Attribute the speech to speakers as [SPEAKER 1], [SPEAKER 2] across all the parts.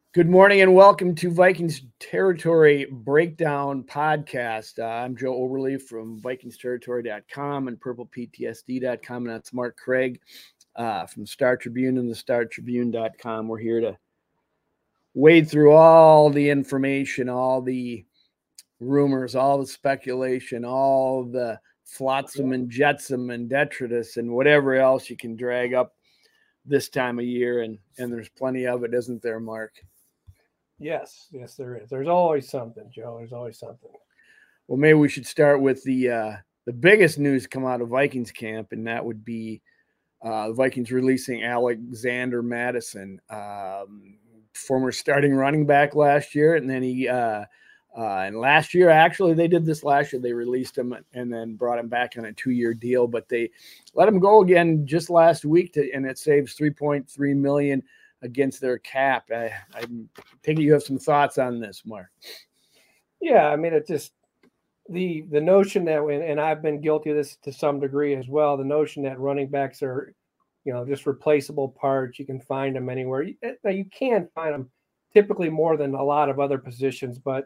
[SPEAKER 1] Good morning and welcome to Vikings Territory Breakdown Podcast. I'm Joe Oberle from VikingsTerritory.com and PurplePTSD.com, and that's Mark Craig from Star Tribune and the StarTribune.com. We're here to wade through all the information, all the rumors, all the speculation, all the flotsam and jetsam and detritus and whatever else you can drag up this time of year, and there's plenty of it, isn't there, Mark?
[SPEAKER 2] Yes, there is. There's always something, Joe. There's always something.
[SPEAKER 1] Well, maybe we should start with the biggest news come out of Vikings camp, and that would be the Vikings releasing Alexander Mattison, former starting running back last year, and then and last year, actually, they did this last year. They released him and then brought him back on a 2-year deal, but they let him go again just last week, and it saves $3.3 million against their cap. I think you have some thoughts on this, Mark.
[SPEAKER 2] Yeah, I mean, it just the notion that, and I've been guilty of this to some degree as well, the notion that running backs are, just replaceable parts. You can find them anywhere. Now, you can find them typically more than a lot of other positions, but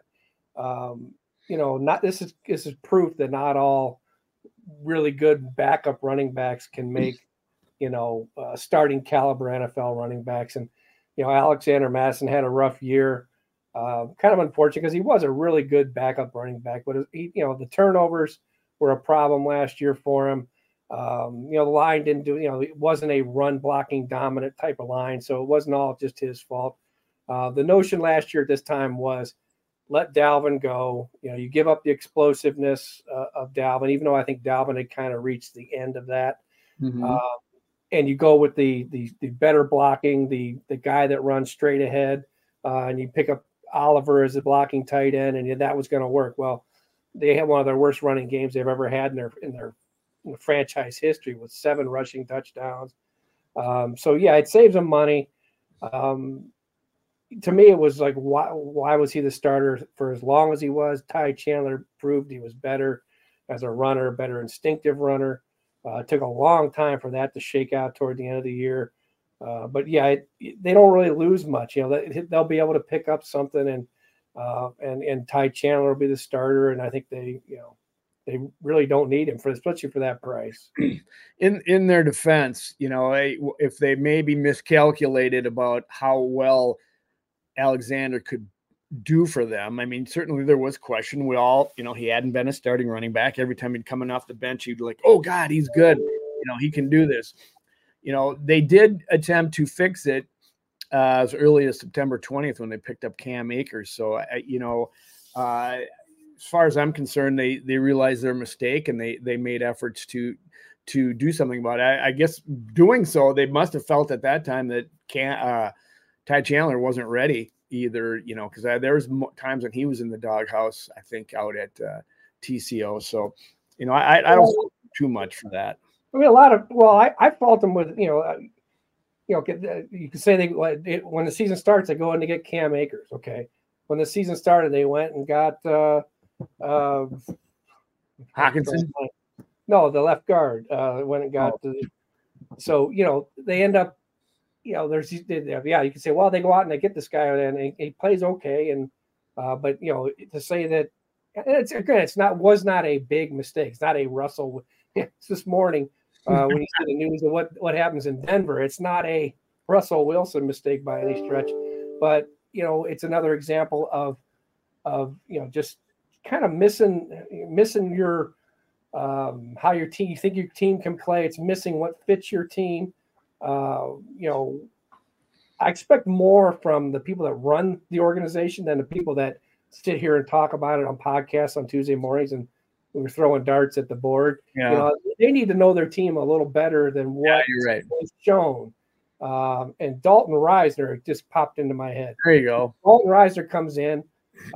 [SPEAKER 2] not this is proof that not all really good backup running backs can make starting caliber NFL running backs. And, Alexander Mattison had a rough year, kind of unfortunate because he was a really good backup running back, but the turnovers were a problem last year for him. The line didn't do, it wasn't a run blocking dominant type of line. So it wasn't all just his fault. The notion last year at this time was let Dalvin go. You give up the explosiveness of Dalvin, even though I think Dalvin had kind of reached the end of that.
[SPEAKER 1] Mm-hmm.
[SPEAKER 2] And you go with the better blocking, the guy that runs straight ahead, and you pick up Oliver as a blocking tight end, and that was going to work. Well, they had one of their worst running games they've ever had in their franchise history with 7 rushing touchdowns. So yeah, it saves them money. To me, it was like, why was he the starter for as long as he was? Ty Chandler proved he was better as a runner, better instinctive runner. It took a long time for that to shake out toward the end of the year. But yeah, they don't really lose much. They'll be able to pick up something, and Ty Chandler will be the starter. And I think they really don't need him especially for that price.
[SPEAKER 1] In their defense, if they maybe miscalculated about how well Alexander could do for them. I mean, certainly there was question. We all, he hadn't been a starting running back. Every time he'd coming off the bench, he'd be like, oh God, he's good. He can do this. They did attempt to fix it as early as September 20th when they picked up Cam Akers. So, as far as I'm concerned, they realized their mistake and they made efforts to do something about it. I guess doing so, they must have felt at that time that Ty Chandler wasn't ready either, because there was times when he was in the doghouse, I think, out at TCO. So, I don't too much for that.
[SPEAKER 2] I mean, I fault them with, you could say when the season starts, they go in to get Cam Akers. Okay. When the season started, they went and got
[SPEAKER 1] Hockenson.
[SPEAKER 2] No, the left guard went and got so, they end up, you can say, well, they go out and they get this guy and he plays okay. And, but, to say that was not a big mistake. It's not a Russell. It's this morning when you see the news of what happens in Denver, it's not a Russell Wilson mistake by any stretch, but, it's another example of, just kind of missing your, how your team, you think your team can play. It's missing what fits your team. I expect more from the people that run the organization than the people that sit here and talk about it on podcasts on Tuesday mornings and we're throwing darts at the board.
[SPEAKER 1] Yeah.
[SPEAKER 2] They need to know their team a little better than what was shown. And Dalton Reisner just popped into my head.
[SPEAKER 1] There you go.
[SPEAKER 2] Dalton Reisner comes in.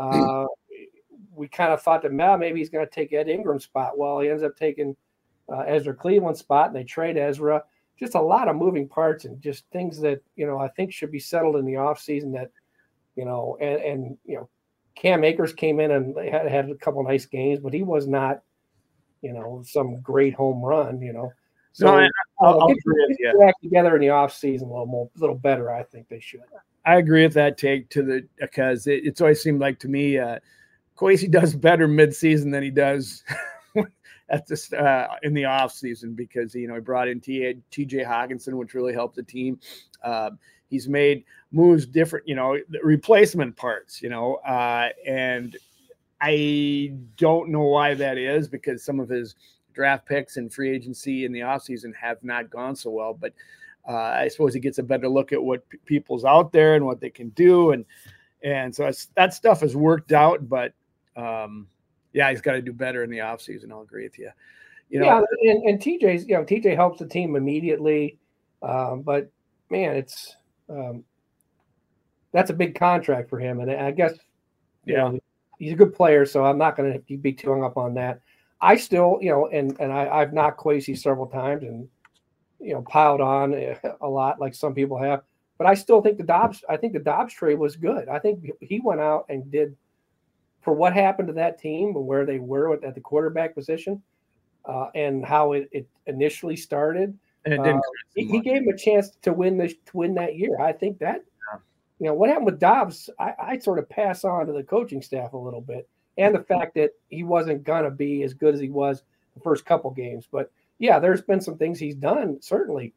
[SPEAKER 2] We kind of thought that maybe he's going to take Ed Ingram's spot. Well, he ends up taking Ezra Cleveland's spot, and they trade Ezra. Just a lot of moving parts and just things that, I think should be settled in the offseason that, and Cam Akers came in and had a couple of nice games, but he was not, some great home run, So
[SPEAKER 1] I'll
[SPEAKER 2] get back together in the offseason a little better. I think they should.
[SPEAKER 1] I agree with that take because it's always seemed like to me, Kwesi does better midseason than he does at this in the off season because he brought in TJ Hawkinson, which really helped the team. He's made moves different, replacement parts, and I don't know why that is because some of his draft picks and free agency in the offseason have not gone so well. But I suppose he gets a better look at what people's out there and what they can do. And so that stuff has worked out. But, he's got to do better in the offseason. I'll agree with you.
[SPEAKER 2] And TJ's, TJ helps the team immediately. But, man, it's that's a big contract for him. And I guess, he's a good player, so I'm not going to be too hung up on that. I still, and I've knocked Kwesi several times and, piled on a lot like some people have. But I still think the Dobbs trade was good. I think he went out and did for what happened to that team and where they were at the quarterback position and how it initially started.
[SPEAKER 1] And it didn't.
[SPEAKER 2] He gave him a chance to win that year. I think that, what happened with Dobbs, I sort of pass on to the coaching staff a little bit. And the fact that he wasn't going to be as good as he was the first couple games. But, yeah, there's been some things he's done, certainly.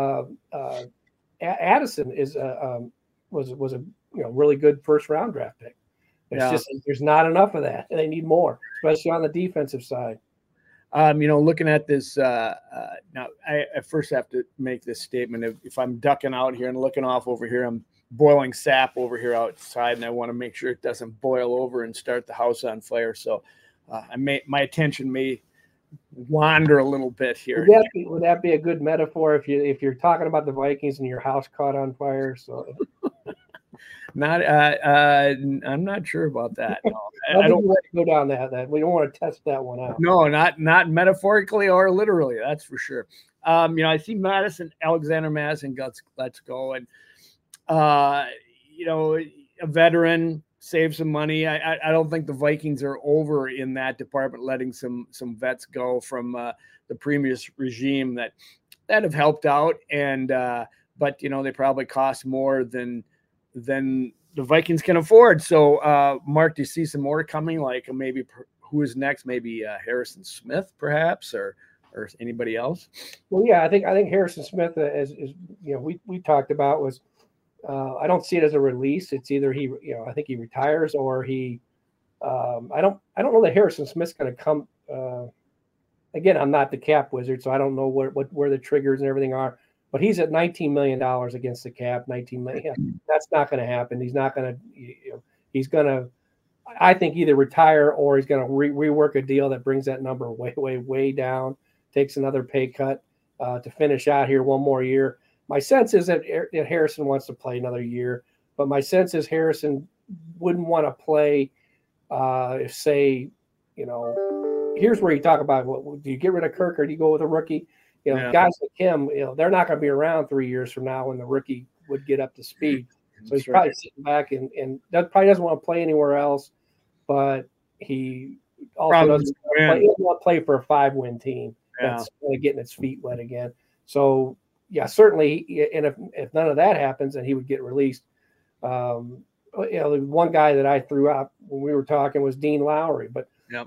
[SPEAKER 2] Addison was a really good first-round draft pick. It's just there's not enough of that. They need more, especially on the defensive side.
[SPEAKER 1] Looking at this now, I first have to make this statement. If I'm ducking out here and looking off over here, I'm boiling sap over here outside, and I want to make sure it doesn't boil over and start the house on fire. So my attention may wander a little bit here.
[SPEAKER 2] Would that be a good metaphor if you're talking about the Vikings and your house caught on fire? So
[SPEAKER 1] I'm not sure about that. No.
[SPEAKER 2] I don't want to go down that. We don't want to test that one out.
[SPEAKER 1] No, not metaphorically or literally. That's for sure. I see Alexander Madison. Let's go. And a veteran, save some money. I don't think the Vikings are over in that department, letting some vets go from the previous regime that have helped out. And but they probably cost more than the Vikings can afford. So Mark, do you see some more coming? Like maybe who is next? Maybe Harrison Smith, perhaps, or anybody else?
[SPEAKER 2] Well, yeah, I think Harrison Smith, is we talked about was. I don't see it as a release. It's either I think he retires or he. I don't know that Harrison Smith's going to come. Again, I'm not the cap wizard, so I don't know where the triggers and everything are. But he's at $19 million against the cap. $19 million. That's not going to happen. He's not going to. He's going to. I think either retire or he's going to rework a deal that brings that number way, way, way down. Takes another pay cut to finish out here one more year. My sense is that Harrison wants to play another year, but my sense is Harrison wouldn't want to play if, say, here's where you talk about, do you get rid of Kirk or do you go with a rookie? Guys like him, they're not going to be around 3 years from now when the rookie would get up to speed. So he's probably sitting back and that probably doesn't want to play anywhere else, but he also doesn't want to play for a 5-win team that's really getting its feet wet again. So, yeah, certainly. And if none of that happens, then he would get released. The one guy that I threw out when we were talking was Dean Lowry. But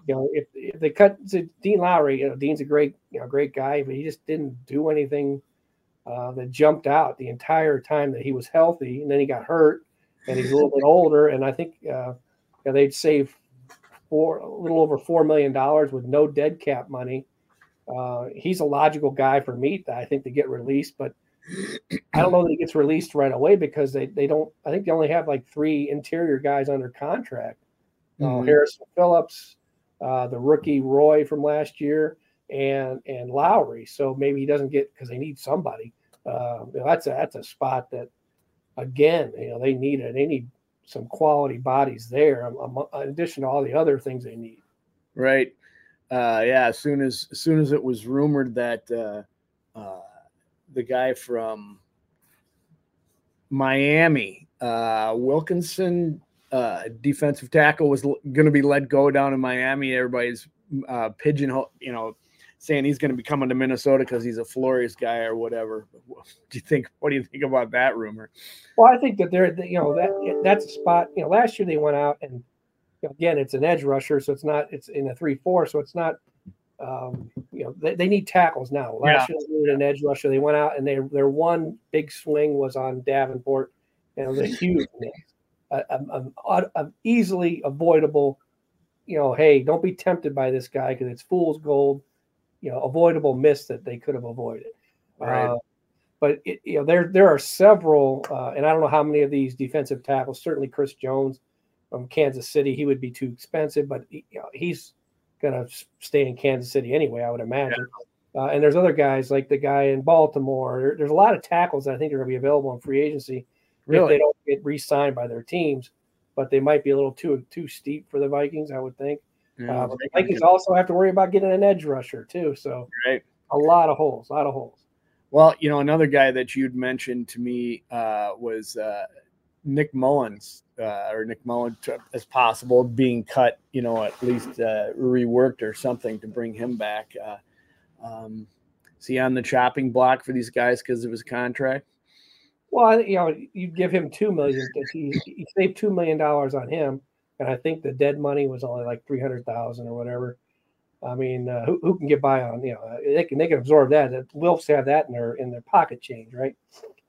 [SPEAKER 2] if they cut to Dean Lowry, Dean's a great guy, but he just didn't do anything that jumped out the entire time that he was healthy. And then he got hurt, and he's a little bit older. And I think they'd save a little over $4 million with no dead cap money. He's a logical guy for me, I think, to get released, but I don't know that he gets released right away because they don't. I think they only have like 3 interior guys under contract. Harrison Phillips, the rookie Roy from last year, and Lowry. So maybe he doesn't get because they need somebody. That's a spot that, again, they need it. They need some quality bodies there, in addition to all the other things they need.
[SPEAKER 1] Right. As soon as it was rumored that the guy from Miami, Wilkinson, defensive tackle, was going to be let go down in Miami, everybody's pigeonhole, saying he's going to be coming to Minnesota because he's a Flores guy or whatever. What do you think about that rumor?
[SPEAKER 2] Well, I think that that's a spot. Last year they went out and again, it's an edge rusher, so it's in a 3-4, so it's not. They need tackles now. Last year they needed an edge rusher. They went out and their one big swing was on Davenport, and it was a huge miss, a easily avoidable. Hey, don't be tempted by this guy because it's fool's gold. Avoidable miss that they could have avoided.
[SPEAKER 1] Right.
[SPEAKER 2] But there are several, and I don't know how many of these defensive tackles. Certainly, Chris Jones from Kansas City, he would be too expensive, but he's going to stay in Kansas City anyway, I would imagine. Yeah. And there's other guys like the guy in Baltimore. There's a lot of tackles that I think are going to be available in free agency if they don't get re-signed by their teams, but they might be a little too steep for the Vikings, I would think.
[SPEAKER 1] Yeah,
[SPEAKER 2] but the Vikings also have to worry about getting an edge rusher too. So a lot of holes.
[SPEAKER 1] Well, another guy that you'd mentioned to me was Nick Mullins, as possible, being cut, at least reworked or something to bring him back. Is he on the chopping block for these guys because of his contract?
[SPEAKER 2] Well, you give him $2 million. He saved $2 million on him, and I think the dead money was only like $300,000 or whatever. I mean, who can get by on they can absorb that. The Wilfs have that in their pocket change, right?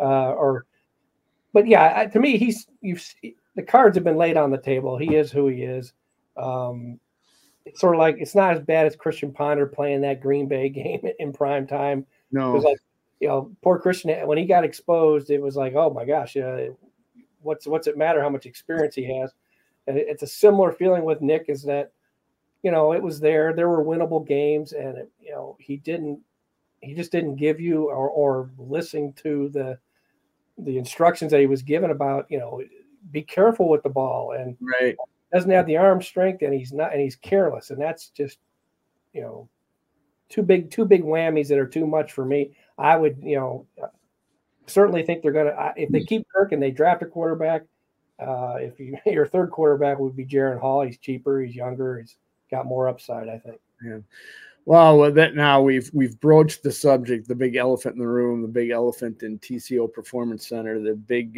[SPEAKER 2] But yeah, to me, the cards have been laid on the table. He is who he is. It's sort of like it's not as bad as Christian Ponder playing that Green Bay game in prime time.
[SPEAKER 1] No,
[SPEAKER 2] it was like poor Christian when he got exposed. It was like, oh my gosh, what's it matter how much experience he has? And it's a similar feeling with Nick. Is that it was there were winnable games, and he just didn't give you or listen to the instructions that he was given about be careful with the ball, and doesn't have the arm strength, and he's careless, and that's just two big whammies that are too much for me. I would certainly think they're gonna if they keep Kirk and they draft a quarterback. If your third quarterback would be Jaron Hall, he's cheaper, he's younger, he's got more upside, I think.
[SPEAKER 1] Yeah. Well, that now we've broached the subject, the big elephant in the room, the big elephant in TCO Performance Center, the big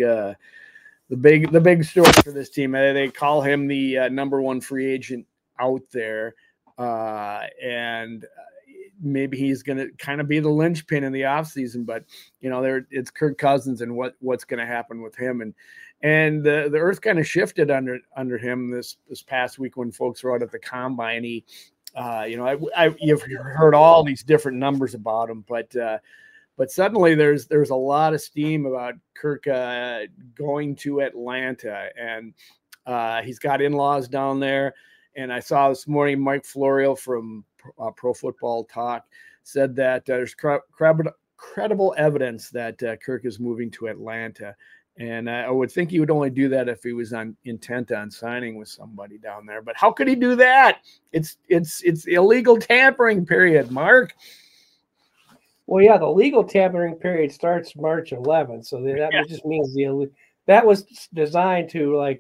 [SPEAKER 1] story for this team. They call him the number one free agent out there, and maybe he's going to kind of be the linchpin in the offseason. But it's Kirk Cousins and what's going to happen with him, and the earth kind of shifted under him this past week when folks were out at the combine. He you've heard all these different numbers about him, but suddenly there's a lot of steam about Kirk going to Atlanta, and he's got in-laws down there. And I saw this morning Mike Florio from Pro Football Talk said that there's credible evidence that Kirk is moving to Atlanta. And I would think he would only do that if he was intent on signing with somebody down there. But how could he do that? It's illegal tampering period, Mark.
[SPEAKER 2] Well, yeah, the legal tampering period starts March 11th. So that just means that was designed to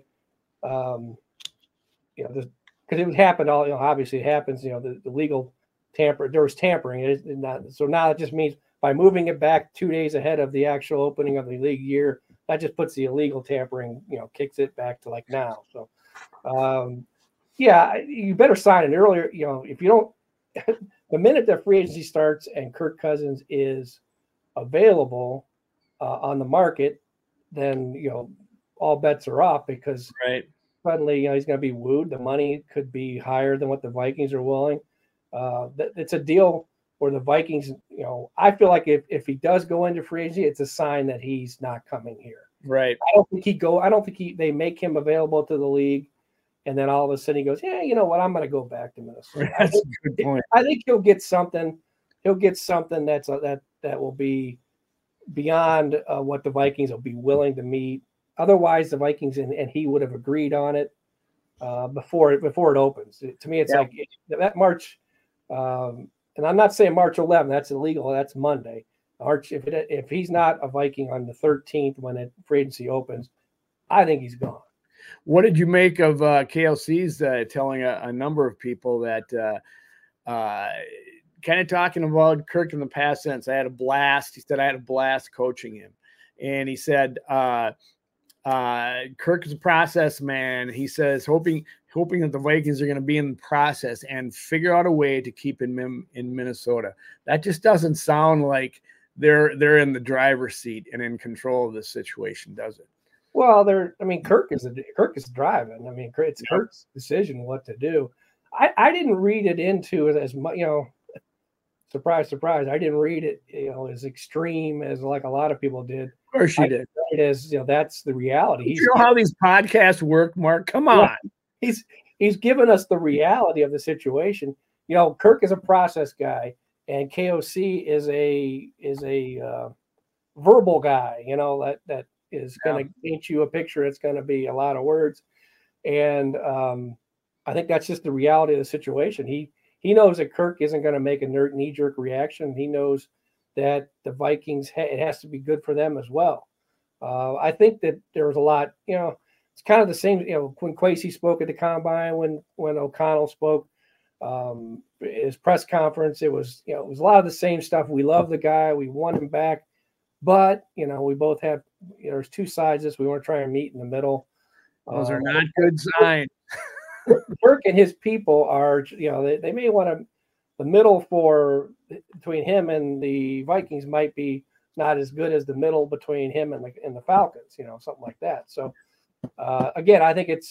[SPEAKER 2] because it would happen all, obviously it happens, the legal there was tampering. So now it just means by moving it back 2 days ahead of the actual opening of the league year, that just puts the illegal tampering, kicks it back to now. So, you better sign it earlier. If you don't, the minute that free agency starts and Kirk Cousins is available on the market, then, all bets are off because suddenly, he's going to be wooed. The money could be higher than what the Vikings are willing. It's a deal where the Vikings, I feel like if he does go into free agency, it's a sign that he's not coming here.
[SPEAKER 1] Right.
[SPEAKER 2] I don't think they make him available to the league, and then all of a sudden he goes, yeah, you know what? I'm going to go back to Minnesota.
[SPEAKER 1] That's a good point.
[SPEAKER 2] I think he'll get something. He'll get something that will be beyond what the Vikings will be willing to meet. Otherwise, the Vikings and he would have agreed on it before it opens. To me, it's like that March. And I'm not saying March 11th. That's illegal. That's Monday. March. If he's not a Viking on the 13th when free agency opens, I think he's gone.
[SPEAKER 1] What did you make of KLC's telling a number of people that kind of talking about Kirk in the past tense. I had a blast. He said I had a blast coaching him, and he said Kirk is a process man. He says hoping that the Vikings are going to be in the process and figure out a way to keep him in Minnesota. That just doesn't sound like they're in the driver's seat and in control of this situation, does it?
[SPEAKER 2] Well, Kirk is driving. I mean, it's Kirk's decision what to do. I didn't read it into it as much, surprise, surprise. I didn't read it, as extreme as like a lot of people did.
[SPEAKER 1] Of course you did.
[SPEAKER 2] It as, that's the reality.
[SPEAKER 1] You know how these podcasts work, Mark? Come on.
[SPEAKER 2] He's given us the reality of the situation. Kirk is a process guy, and KOC is a verbal guy. That is going to paint you a picture. It's going to be a lot of words, and I think that's just the reality of the situation. He knows that Kirk isn't going to make a knee-jerk reaction. He knows that the Vikings, it has to be good for them as well. I think that there was a lot, it's kind of the same, when Kwesi spoke at the Combine, when O'Connell spoke, his press conference, it was a lot of the same stuff. We love the guy. We want him back. But, we both have, there's two sides of this. We want to try and meet in the middle.
[SPEAKER 1] Those are not good signs.
[SPEAKER 2] Kirk and his people are, they may want to, the middle between him and the Vikings might be not as good as the middle between him and the Falcons, something like that. So, again, I think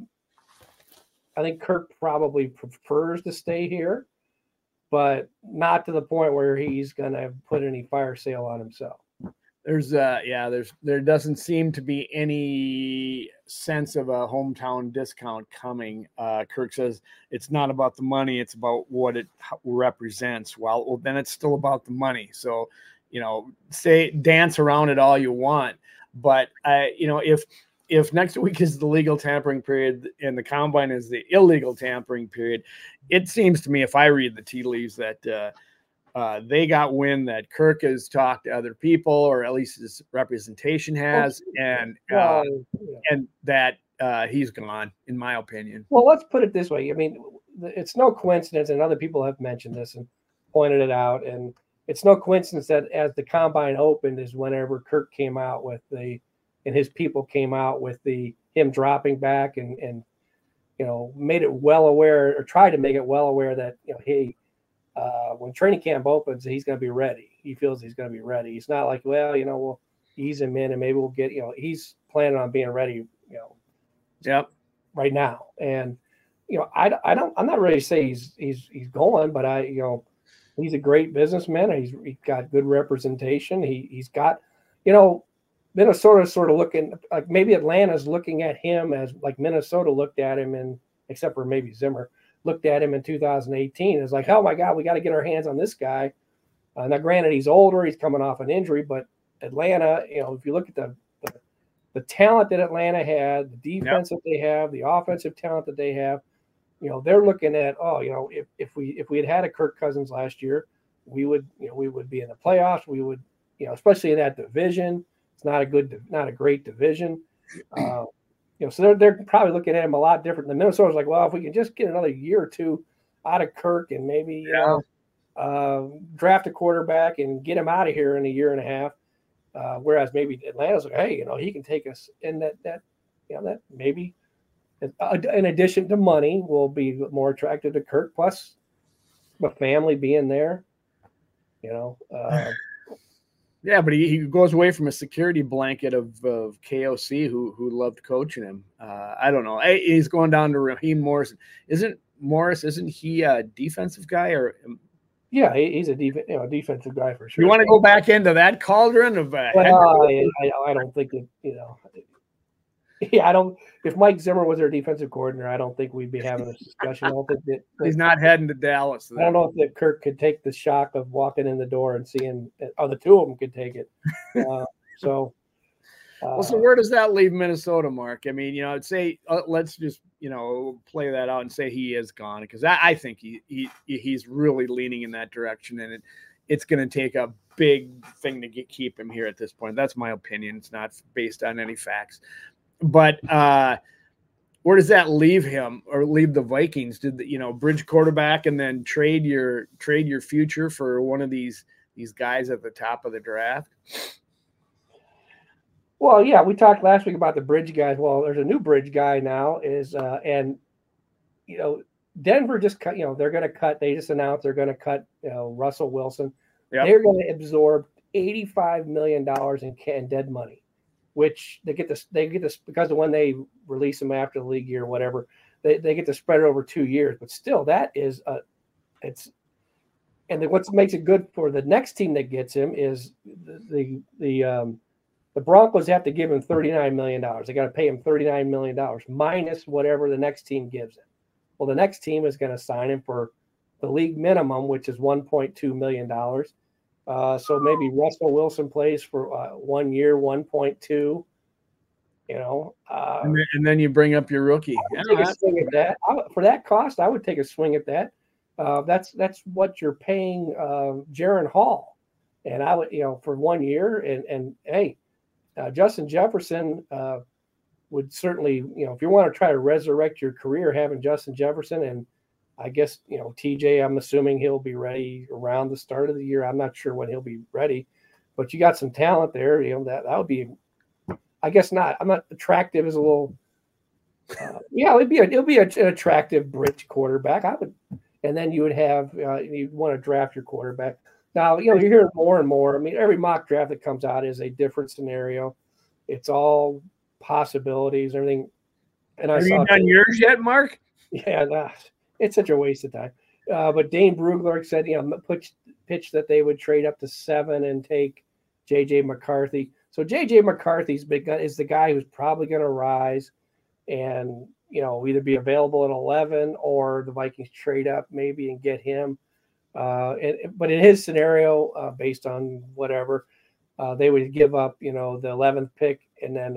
[SPEAKER 2] I think Kirk probably prefers to stay here, but not to the point where he's going to put any fire sale on himself. There doesn't seem to be any sense of a hometown discount coming. Kirk says it's not about the money, it's about what it represents. Well, then it's still about the money. So, dance around it all you want, but if next week is the legal tampering period and the Combine is the illegal tampering period, it seems to me, if I read the tea leaves, that they got wind that Kirk has talked to other people, or at least his representation has, and that he's gone, in my opinion. Well, let's put it this way. I mean, it's no coincidence, and other people have mentioned this and pointed it out, and it's no coincidence that as the Combine opened is whenever Kirk came out with and his people came out with him dropping back and made it well aware, or tried to make it well aware that, hey, when training camp opens, he's going to be ready. He feels he's going to be ready. He's not like, well, we'll ease him in and maybe we'll get, he's planning on being ready, right now. And, I'm not ready to say he's going, but he's a great businessman. He's got good representation. He's got, Minnesota's sort of looking like maybe Atlanta's looking at him as like Minnesota looked at him except for maybe Zimmer, looked at him in 2018. It's like, oh my God, we got to get our hands on this guy. Now, granted, he's older, he's coming off an injury, but Atlanta, if you look at the talent that Atlanta had, the defense that they have, the offensive talent that they have, they're looking at, if we had a Kirk Cousins last year, we would be in the playoffs. We would, especially in that division. It's not a great division. So they're probably looking at him a lot different. The Minnesota's like, well, if we can just get another year or two out of Kirk and maybe draft a quarterback and get him out of here in a year and a half, whereas maybe Atlanta's like, hey, he can take us in that maybe in addition to money will be more attractive to Kirk, plus the family being there.
[SPEAKER 1] Yeah, but he goes away from a security blanket of KOC who loved coaching him. I don't know. He's going down to Raheem Morris. Isn't he a defensive guy or? Yeah,
[SPEAKER 2] he's a defensive guy for sure.
[SPEAKER 1] You want to go back into that cauldron of?
[SPEAKER 2] I don't think that Yeah, I don't. If Mike Zimmer was their defensive coordinator, I don't think we'd be having this discussion. I don't think that
[SPEAKER 1] he's not heading to Dallas.
[SPEAKER 2] I don't know if that Kirk could take the shock of walking in the door and seeing. Oh, the two of them could take it. So
[SPEAKER 1] where does that leave Minnesota, Mark? I mean, I'd say let's just play that out and say he is gone, because I think he's really leaning in that direction, and it's going to take a big thing to keep him here at this point. That's my opinion. It's not based on any facts. But where does that leave him or leave the Vikings? Did bridge quarterback and then trade your future for one of these guys at the top of the draft?
[SPEAKER 2] Well, yeah, we talked last week about the bridge guys. Well, there's a new bridge guy now and Denver just cut, they're going to cut. They just announced they're going to cut Russell Wilson. Yep. They're going to absorb $85 million in dead money, which they get this because of when they release him after the league year or whatever, they get to spread it over 2 years. But still, that is what makes it good for the next team that gets him is the Broncos have to give him $39 million. They got to pay him $39 million minus whatever the next team gives him. Well, the next team is going to sign him for the league minimum, which is $1.2 million. So maybe Russell Wilson plays for 1 year, 1.2.
[SPEAKER 1] And then you bring up your rookie.
[SPEAKER 2] Take a swing at that. For that cost, I would take a swing at that. That's what you're paying Jaron Hall, and I would for 1 year. And hey, Justin Jefferson would certainly if you want to try to resurrect your career, having Justin Jefferson and I guess, TJ, I'm assuming he'll be ready around the start of the year. I'm not sure when he'll be ready, but you got some talent there. That would be, I guess not. I'm not attractive as a little, it'll be an attractive bridge quarterback. And then you would have, you'd want to draft your quarterback. Now, you're hearing more and more. I mean, every mock draft that comes out is a different scenario. It's all possibilities, everything. And
[SPEAKER 1] have you done yours yet, Mark?
[SPEAKER 2] Yeah, it's such a waste of time. But Dane Brugler said, pitched that they would trade up to 7 and take J.J. McCarthy. So J.J. McCarthy's is the guy who's probably going to rise and, either be available at 11 or the Vikings trade up maybe and get him. But in his scenario, based on whatever, they would give up, the 11th pick and then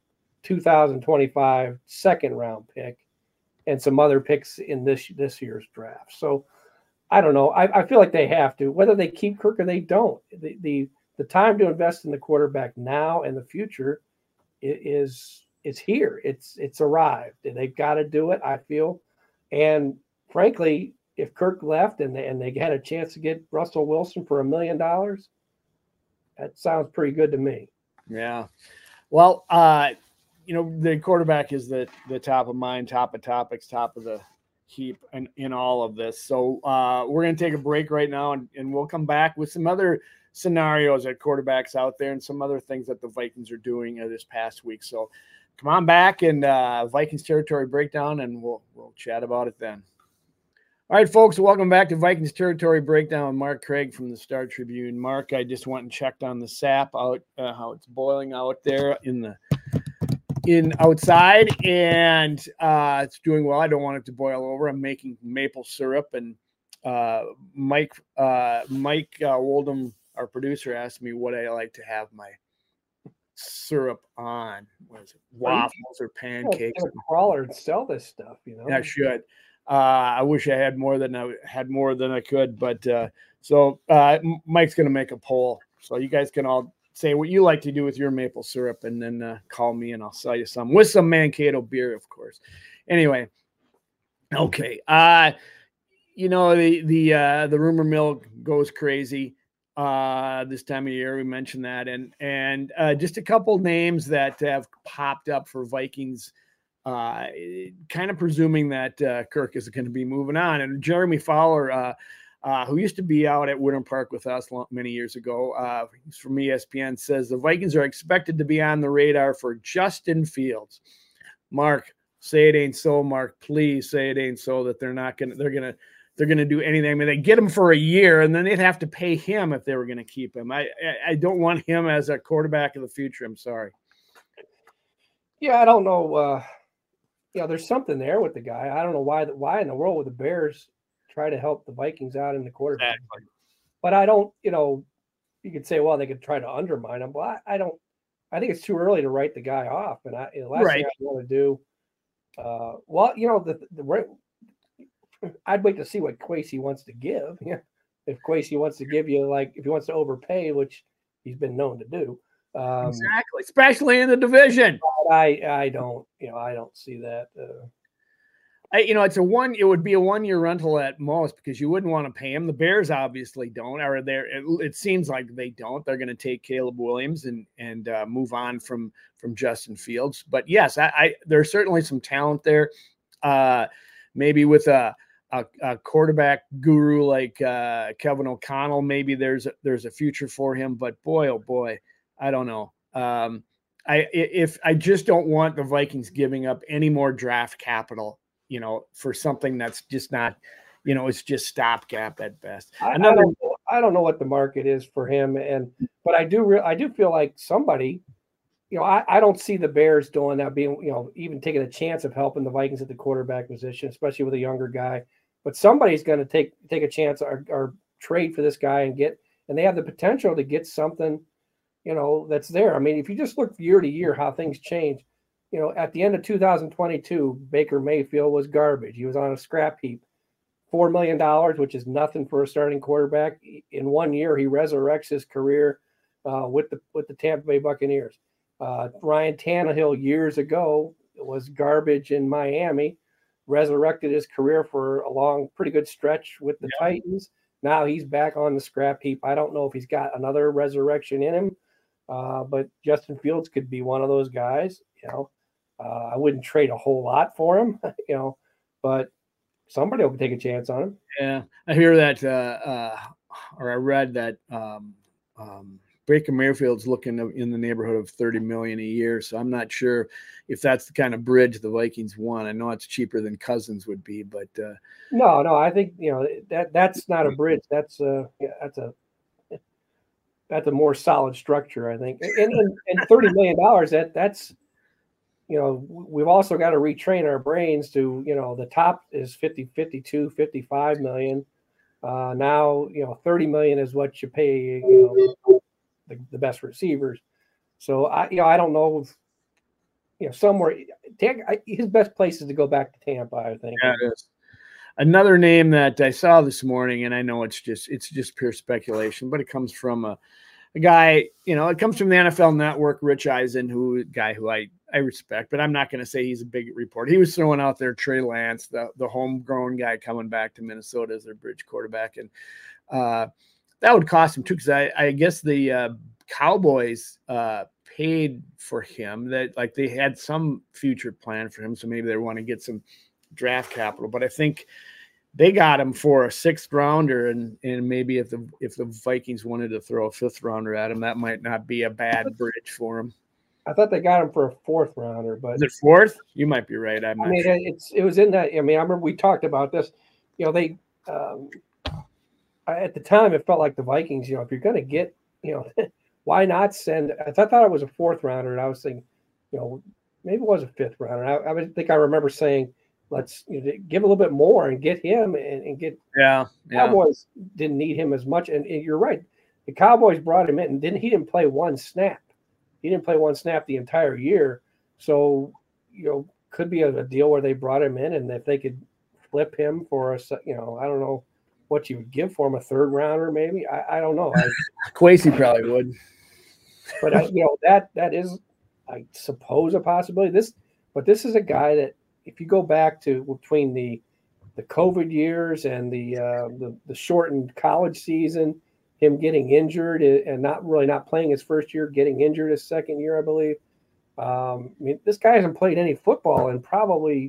[SPEAKER 2] 2025 second round pick and some other picks in this year's draft. So I don't know. I feel like they have to, whether they keep Kirk or they don't. The time to invest in the quarterback now and the future is here. It's arrived, and they've got to do it, I feel. And frankly, if Kirk left and they had a chance to get Russell Wilson for $1 million, that sounds pretty good to me.
[SPEAKER 1] Yeah. Well, the quarterback is the top of mind, top of topics, top of the heap in all of this. So we're going to take a break right now, and we'll come back with some other scenarios at quarterbacks out there and some other things that the Vikings are doing this past week. So come on back and Vikings Territory Breakdown, and we'll chat about it then. All right, folks, welcome back to Vikings Territory Breakdown with Mark Craig from the Star Tribune. Mark, I just went and checked on the sap out, how it's boiling out there in outside, and it's doing well. I don't want it to boil over. I'm making maple syrup, and Mike Woldham, our producer, asked me what I like to have my syrup on. What is it? Waffles or pancakes?
[SPEAKER 2] Crawler and sell this stuff,
[SPEAKER 1] I should. I wish I had more than I could, but so Mike's going to make a poll, so you guys can all say what you like to do with your maple syrup, and then call me and I'll sell you some with some Mankato beer, of course. Anyway, okay. The rumor mill goes crazy this time of year. We mentioned that, and just a couple names that have popped up for Vikings. Kind of presuming that Kirk is going to be moving on. And Jeremy Fowler, who used to be out at Winter Park with us many years ago, he's from ESPN, says the Vikings are expected to be on the radar for Justin Fields. Mark, say it ain't so. Mark, please say it ain't so, that they're going to do anything. I mean, they get him for a year, and then they'd have to pay him if they were going to keep him. I don't want him as a quarterback of the future. I'm sorry.
[SPEAKER 2] Yeah, I don't know. There's something there with the guy. I don't know why in the world would the Bears try to help the Vikings out in the quarterback.
[SPEAKER 1] Exactly.
[SPEAKER 2] But I don't, you could say, well, they could try to undermine him. But I think it's too early to write the guy off. And the last thing I want to do, I'd wait to see what Kwesi wants to give. Yeah. If Kwesi wants to give you, if he wants to overpay, which he's been known to do,
[SPEAKER 1] Exactly, especially in the division.
[SPEAKER 2] I don't see that.
[SPEAKER 1] It's it would be a 1-year rental at most because you wouldn't want to pay him. The Bears obviously don't, or it seems like they don't. They're going to take Caleb Williams and move on from Justin Fields. But yes, there's certainly some talent there. Maybe with a quarterback guru like Kevin O'Connell, maybe there's a future for him. But boy, oh boy, I don't know. I just don't want the Vikings giving up any more draft capital, for something that's just not, it's just stopgap at best.
[SPEAKER 2] I don't know what the market is for him, but I do feel like somebody, I don't see the Bears doing that, being, even taking a chance of helping the Vikings at the quarterback position, especially with a younger guy. But somebody's going to take a chance or trade for this guy and they have the potential to get something, that's there. I mean, if you just look year to year how things change, at the end of 2022, Baker Mayfield was garbage. He was on a scrap heap. $4 million, which is nothing for a starting quarterback. In 1 year, he resurrects his career with the Tampa Bay Buccaneers. Ryan Tannehill years ago was garbage in Miami, resurrected his career for a long, pretty good stretch with the Titans. Now he's back on the scrap heap. I don't know if he's got another resurrection in him, but Justin Fields could be one of those guys. I wouldn't trade a whole lot for him, but somebody will take a chance on him.
[SPEAKER 1] Yeah, I hear that, or I read that Baker Mayfield's looking in the neighborhood of $30 million a year. So I'm not sure if that's the kind of bridge the Vikings want. I know it's cheaper than Cousins would be, but
[SPEAKER 2] no, I think that's not a bridge. That's a more solid structure, I think. And $30 million, that's. We've also got to retrain our brains to, the top is 52, 55 million. Now, 30 million is what you pay, the best receivers. So I don't know if, somewhere his best place is to go back to Tampa, I think.
[SPEAKER 1] Yeah, it is. Another name that I saw this morning, and I know it's just pure speculation, but it comes from a guy, it comes from the NFL Network, Rich Eisen, who I respect, but I'm not going to say he's a big reporter. He was throwing out there Trey Lance, the homegrown guy coming back to Minnesota as their bridge quarterback. And that would cost him too, because I guess the Cowboys paid for him, that like they had some future plan for him. So maybe they want to get some draft capital, but I think they got him for a 6th rounder, and maybe if the Vikings wanted to throw a 5th rounder at him, that might not be a bad bridge for him.
[SPEAKER 2] I thought they got him for a 4th rounder, but
[SPEAKER 1] is it 4th? You might be right.
[SPEAKER 2] I mean, sure. It was in that. I mean, I remember we talked about this. They at the time it felt like the Vikings. If you're going to get, why not send? I thought it was a 4th rounder, and I was thinking, maybe it was a 5th rounder. I think I remember saying, let's give a little bit more and get him and get.
[SPEAKER 1] Yeah.
[SPEAKER 2] Cowboys didn't need him as much, and you're right. The Cowboys brought him in, and he didn't play one snap. He didn't play one snap the entire year. So, could be a deal where they brought him in, and if they could flip him for I don't know what you would give for him, a 3rd rounder, maybe. I don't know.
[SPEAKER 1] Kwesi probably would.
[SPEAKER 2] But, that is, I suppose, a possibility. This is a guy that, if you go back to between the COVID years and the shortened college season, him getting injured and not playing his first year, getting injured his 2nd year, I believe. I mean, this guy hasn't played any football in probably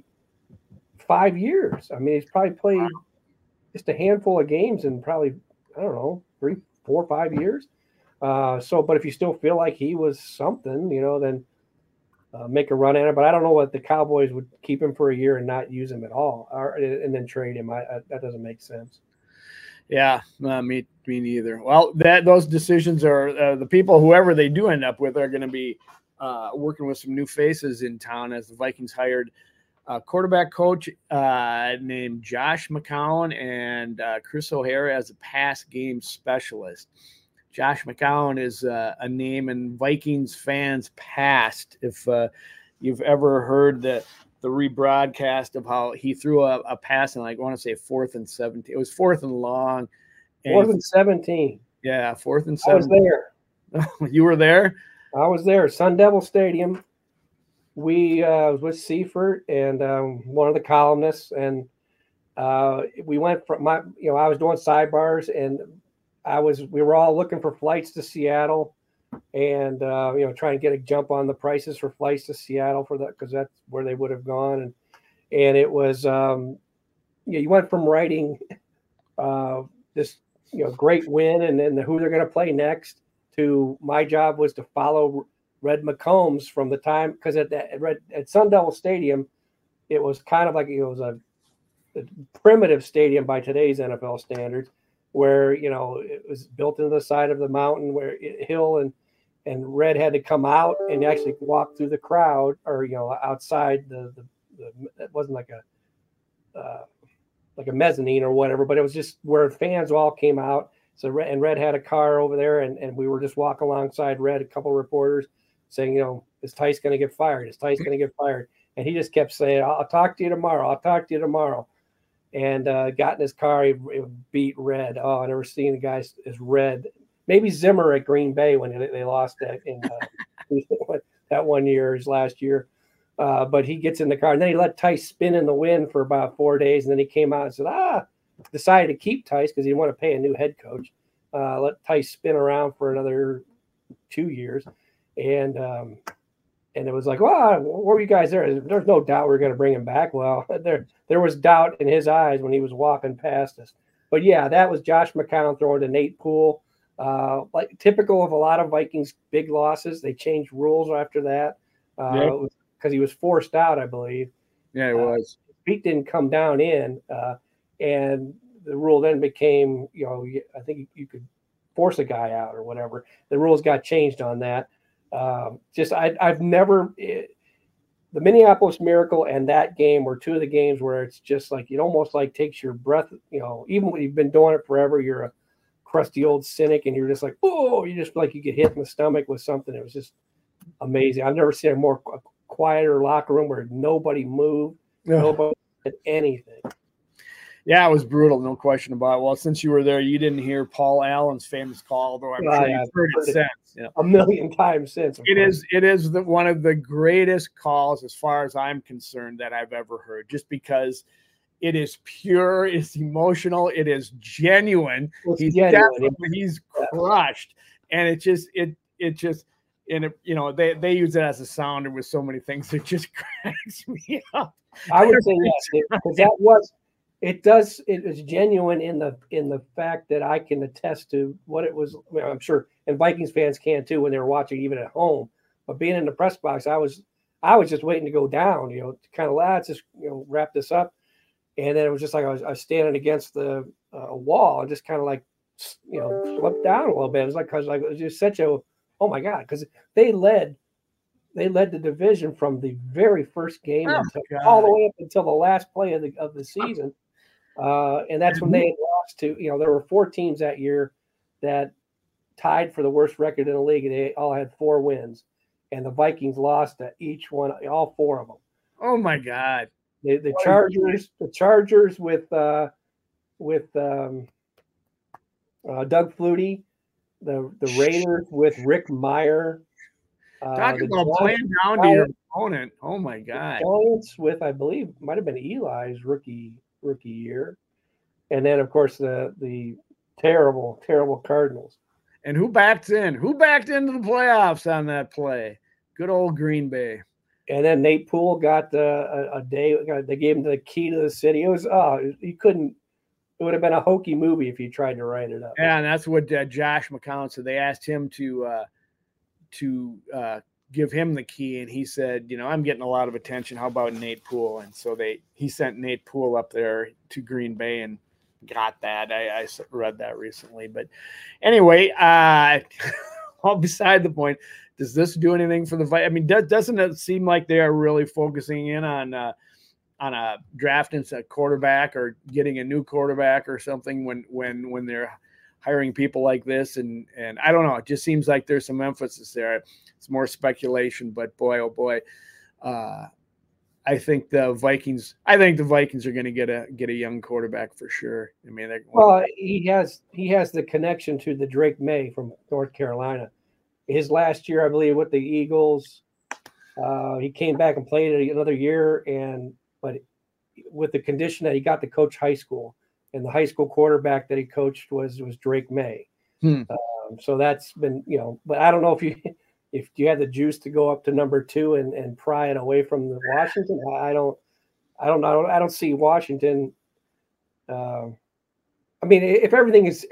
[SPEAKER 2] 5 years. I mean, he's probably played just a handful of games in probably, I don't know, 3, 4, 5 years. But if you still feel like he was something, then make a run at it. But I don't know what the Cowboys would keep him for a year and not use him at all, and then trade him. That doesn't make sense.
[SPEAKER 1] Yeah, me neither. Well, those decisions are the people, whoever they do end up with, are going to be working with some new faces in town, as the Vikings hired a quarterback coach named Josh McCown and Chris O'Hara as a pass game specialist. Josh McCown is a name in Vikings fans past. If you've ever heard the rebroadcast of how he threw a pass in, I want to say 4th and 17. It was 4th and long.
[SPEAKER 2] 4th and 17.
[SPEAKER 1] Yeah, 4th and 17.
[SPEAKER 2] I was there.
[SPEAKER 1] You were there?
[SPEAKER 2] I was there, Sun Devil Stadium. We was with Seifert and one of the columnists, and we went from I was doing sidebars, and we were all looking for flights to Seattle, and trying to get a jump on the prices for flights to Seattle for that, because that's where they would have gone, and it was you went from writing this great win and then who they're going to play next to my job was to follow Red McCombs from the time, because at Sun Devil Stadium, it was kind of like it was a primitive stadium by today's NFL standards, where it was built into the side of the mountain hill, and Red had to come out and actually walk through the crowd, or outside it wasn't like a mezzanine or whatever, but it was just where fans all came out. So Red had a car over there, and we were just walking alongside Red, a couple of reporters saying, is Tice going to get fired? Is Tice going to get fired? And he just kept saying, I'll talk to you tomorrow. I'll talk to you tomorrow. And got in his car, he beat Red. Oh, I never seen the guys as Red. Maybe Zimmer at Green Bay when they lost that in that 1 year, his last year. But he gets in the car, and then he let Tice spin in the wind for about 4 days, and then he came out and said, decided to keep Tice because he didn't want to pay a new head coach. Let Tice spin around for another 2 years. And it was like, well, were you guys there? There's no doubt we're going to bring him back. Well, there was doubt in his eyes when he was walking past us. But yeah, that was Josh McCown throwing to Nate Poole. Like typical of a lot of Vikings big losses. They changed rules after that because he was forced out, I believe.
[SPEAKER 1] Yeah, it was.
[SPEAKER 2] Feet didn't come down in, and the rule then became, I think you could force a guy out or whatever. The rules got changed on that. I've never the Minneapolis Miracle and that game were two of the games where it's just like it almost like takes your breath. Even when you've been doing it forever, you're a crusty old cynic, and you're just like, oh, you just like you get hit in the stomach with something. It was just amazing. I've never seen a more quieter locker room where nobody moved, nobody did anything.
[SPEAKER 1] Yeah, it was brutal, no question about it. Well, since you were there, you didn't hear Paul Allen's famous call, although I'm sure you've heard it since.
[SPEAKER 2] A million times since.
[SPEAKER 1] It is one of the greatest calls, as far as I'm concerned, that I've ever heard, just because it is pure, it's emotional, it is genuine. He's crushed. And they use it as a sounder with so many things. It just cracks me up.
[SPEAKER 2] I would say yes, because it was genuine in the fact that I can attest to what it was. I'm sure, and Vikings fans can too when they were watching, even at home. But being in the press box, I was just waiting to go down, to kind of let's just wrap this up. And then it was just like I was standing against the wall and just kind of like slipped down a little bit. It was like it was just such a oh my god, because they led the division from the very first game all the way up until the last play of the season. And that's when they had lost to, there were 4 teams that year that tied for the worst record in the league. They all had 4 wins, and the Vikings lost to each one, all 4 of them.
[SPEAKER 1] Oh my God.
[SPEAKER 2] The Chargers with Doug Flutie, the Raiders with Rick Meyer.
[SPEAKER 1] Talk about playing down to your opponent. Oh my God.
[SPEAKER 2] Giants with, I believe, might have been Eli's rookie year. And then of course the terrible Cardinals.
[SPEAKER 1] And who backed in? Who backed into the playoffs on that play? Good old Green Bay.
[SPEAKER 2] And then Nate Poole got a day. They gave him the key to the city. It was you couldn't. It would have been a hokey movie if you tried to write it up.
[SPEAKER 1] Yeah, and that's what Josh McCown said. They asked him to give him the key, and he said, I'm getting a lot of attention. How about Nate Poole? And so he sent Nate Poole up there to Green Bay and got that. I read that recently. But anyway, all beside the point. Does this do anything for the Vikings? I mean, doesn't it seem like they are really focusing in on drafting a quarterback or getting a new quarterback or something when they're hiring people like this? And I don't know. It just seems like there's some emphasis there. It's more speculation, but boy, oh boy, I think the Vikings are going to get a young quarterback for sure. I mean,
[SPEAKER 2] he has the connection to the Drake May from North Carolina. his last year, I believe, with the Eagles. He came back and played another year, but with the condition that he got to coach high school, and the high school quarterback that he coached was Drake May. So that's been, but I don't know if you had the juice to go up to number 2 and pry it away from the Washington. I don't see Washington. I mean, if everything is,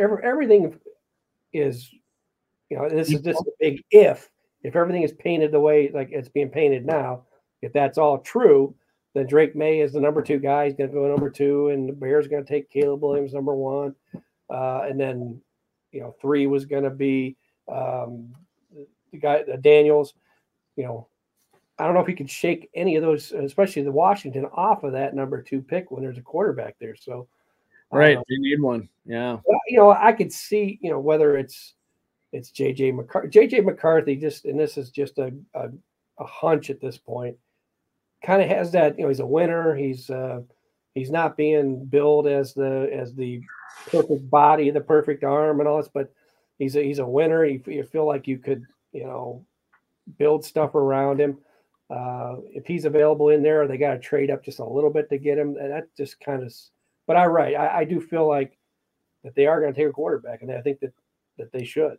[SPEAKER 2] this is just a big if everything is painted the way like it's being painted now, if that's all true, then Drake May is the number 2 guy. He's going to go number 2, and the Bears are going to take Caleb Williams number 1. And then, 3 was going to be the guy, Daniels. I don't know if he could shake any of those, especially the Washington, off of that number 2 pick when there's a quarterback there. So,
[SPEAKER 1] right, you need one. Yeah.
[SPEAKER 2] I could see, whether it's JJ McCarthy. JJ McCarthy and this is just a hunch at this point, kind of has that, he's a winner. He's not being billed as the perfect body, the perfect arm and all this, but he's a winner. You feel like you could, build stuff around him. If he's available in there, they got to trade up just a little bit to get him. That just kind of, but I do feel like that they are going to take a quarterback, and I think that they should.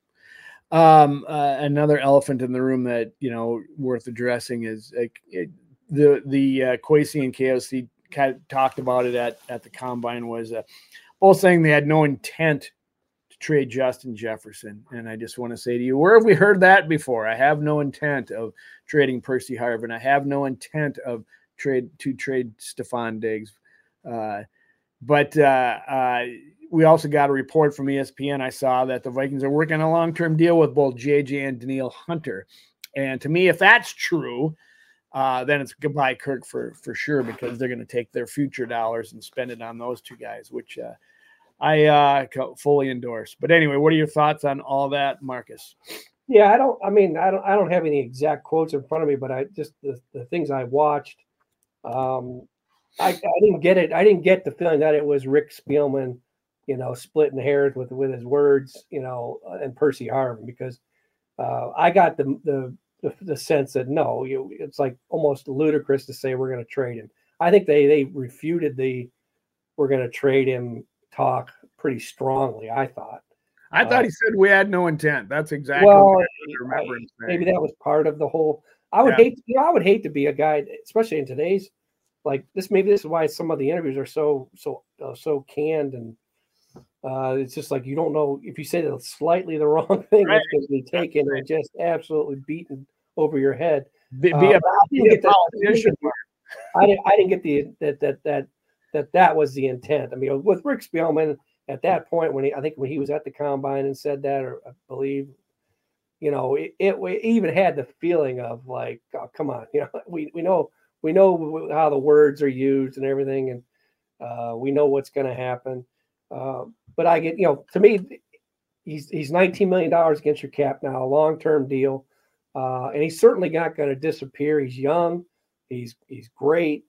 [SPEAKER 1] Another elephant in the room that, worth addressing is the Kwesi and KOC kind of talked about it at the combine, was both saying they had no intent to trade Justin Jefferson. And I just want to say to you, where have we heard that before? I have no intent of trading Percy Harvin. I have no intent of trade Stephon Diggs. But we also got a report from ESPN. I saw that the Vikings are working on a long-term deal with both JJ and Danielle Hunter. And to me, if that's true, then it's goodbye Kirk for sure, because they're going to take their future dollars and spend it on those 2 guys, which I fully endorse. But anyway, what are your thoughts on all that, Marcus?
[SPEAKER 2] Yeah, I don't have any exact quotes in front of me, but I just the things I watched, I didn't get it. I didn't get the feeling that it was Rick Spielman, splitting hairs with his words, and Percy Harvin, because I got the sense that no, it's like almost ludicrous to say we're going to trade him. I think they refuted the we're going to trade him talk pretty strongly. I thought
[SPEAKER 1] he said we had no intent. That's exactly
[SPEAKER 2] what
[SPEAKER 1] I remember him saying.
[SPEAKER 2] Maybe that was part of the whole. I would hate to be a guy, especially in today's like this. Maybe this is why some of the interviews are so canned, and it's just like you don't know if you say the slightly the wrong thing, it's going to be taken and just absolutely beaten over your head.
[SPEAKER 1] I didn't
[SPEAKER 2] get that was the intent. I mean, with Rick Spielman at that point, when he was at the combine and said that, or I believe, it even had the feeling of like, oh, come on, we know how the words are used and everything, and we know what's going to happen. But I get, to me, he's $19 million against your cap now, a long-term deal. And he's certainly not going to disappear. He's young. He's great.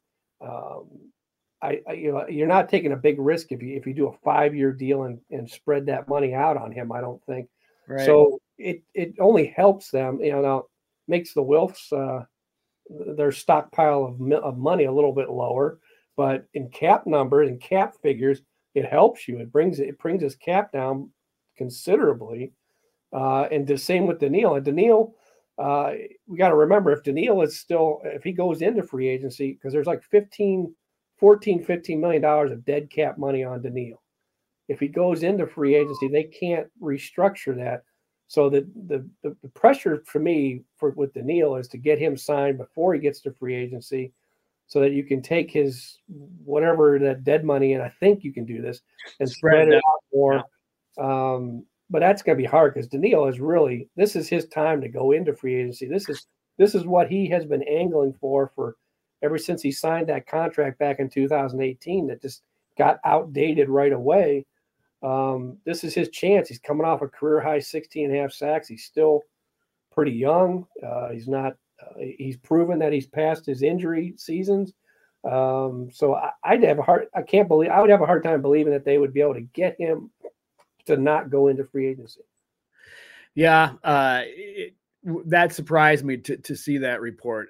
[SPEAKER 2] You're not taking a big risk if you do a 5-year deal and spread that money out on him, I don't think. Right. So it only helps them, now makes the Wilfs, their stockpile of money a little bit lower, but in cap numbers and cap figures, it helps you. It brings his cap down considerably. And the same with Danielle. And Danielle, we got to remember, if he goes into free agency, because there's like $15 million of dead cap money on Danielle. If he goes into free agency, they can't restructure that. So the pressure for me with Danielle is to get him signed before he gets to free agency, so that you can take his whatever that dead money, and I think you can do this and spread it out more. Yeah. But that's going to be hard, because Danielle this is his time to go into free agency. This is what he has been angling for ever since he signed that contract back in 2018 that just got outdated right away. This is his chance. He's coming off a career high 16.5 sacks. He's still pretty young. He's proven that he's passed his injury seasons. So I would have a hard time believing that they would be able to get him to not go into free agency.
[SPEAKER 1] Yeah, that surprised me to see that report.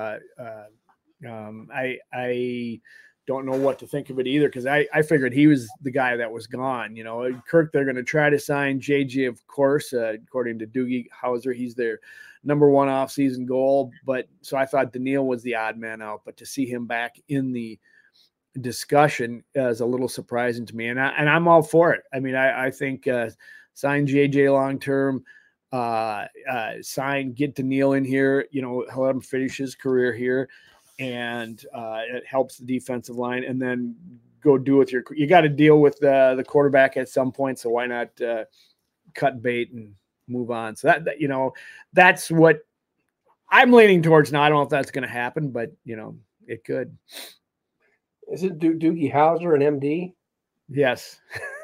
[SPEAKER 1] I don't know what to think of it either, because I figured he was the guy that was gone. You know, Kirk, they're going to try to sign JJ, of course, according to Doogie Howser. He's their number one offseason goal. But so I thought Daniil was the odd man out, but to see him back in the discussion is a little surprising to me, and I'm all for it. I mean, I think sign JJ long term. Get Daniil in here, you know, let him finish his career here, and it helps the defensive line, and then go do with you got to deal with the quarterback at some point, so why not cut bait and move on? So that you know, that's what I'm leaning towards now. I don't know if that's going to happen, but you know, it could.
[SPEAKER 2] Is it Doogie Howser, an MD?
[SPEAKER 1] Yes.